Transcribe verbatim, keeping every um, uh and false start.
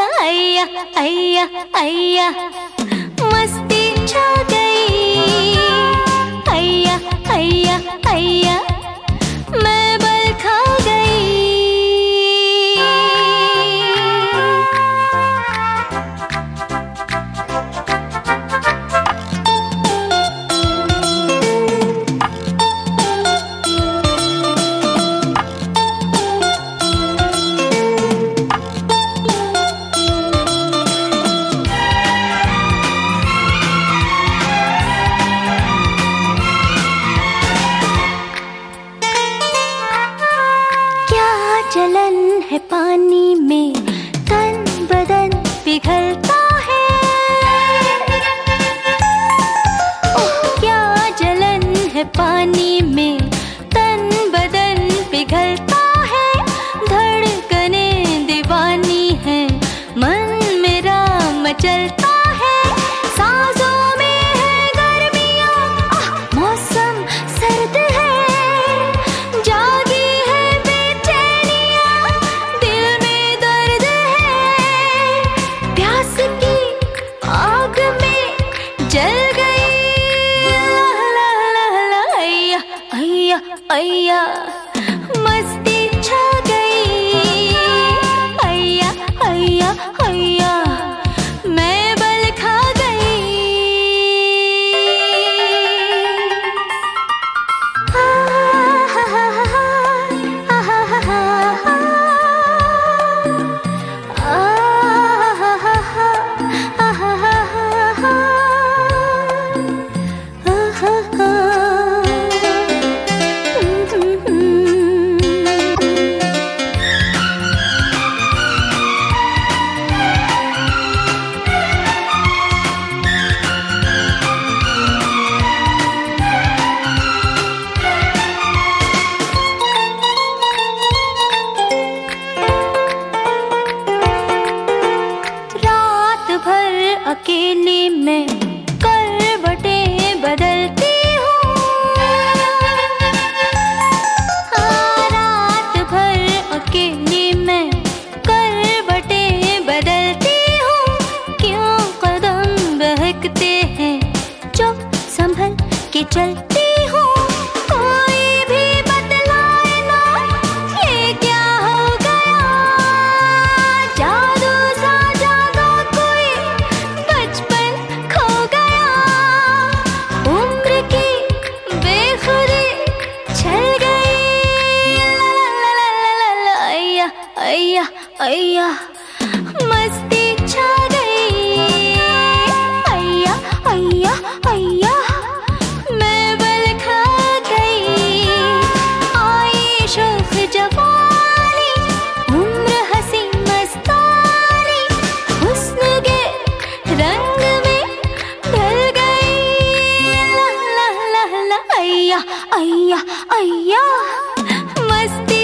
अय्या अय्या अय्या मस्ती छा गई। अय्या अय्या अय्या मैं बल खा गई। जलन है पानी में, तन बदन पिघलता है। ओह क्या जलन है पानी में, तन बदन पिघलता है। धड़कने दीवानी है, मन मेरा मचलता है। सांसों में है गर्मियाँ, आह मौसम सर्द है। जागी जल गई। ला ला ला अय्या अय्या अय्या मस्ती छा गई। अय्या अय्या अय्या मैं बल खा गई। आ हा हा हा आ हा हा हा आ हा हा हा आ हा हा हा। रात भर अकेली मैं करवटें बदलती हूँ। हाँ रात भर अकेली मैं करवटें बदलती हूँ। क्यों कदम बहकते हैं जो संभल के चलती हूँ। कोई भी बतलाए ना ये क्या हो गया। जादू सा जागा कोई बचपन खो गया। उम्र की बेखुदी छल गई। ला ला ला ला ला अय्या अय्या अय्या मस्ती छा गई। अय्या अय्या अय्या मैं बल खा गई। आई शोख जवानी, उम्र हंसी मस्तानी, हुस्न के रंग में ढल गई। ला ला ला ला अय्या अय्या अय्या मस्ती